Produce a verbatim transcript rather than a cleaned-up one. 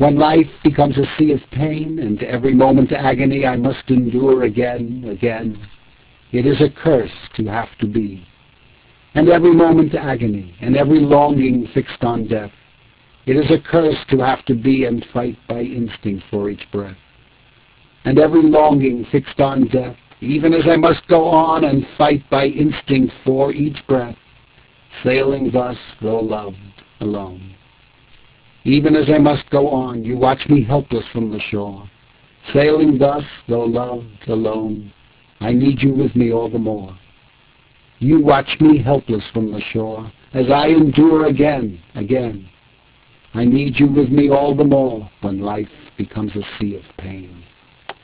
When life becomes a sea of pain, and every moment agony I must endure again, again, it is a curse to have to be. And every moment agony, and every longing fixed on death, it is a curse to have to be and fight by instinct for each breath. And every longing fixed on death, even as I must go on and fight by instinct for each breath, sailing thus, though loved, alone. Even as I must go on, you watch me helpless from the shore. Sailing thus, though loved, alone, I need you with me all the more. You watch me helpless from the shore, as I endure again, again. I need you with me all the more when life becomes a sea of pain.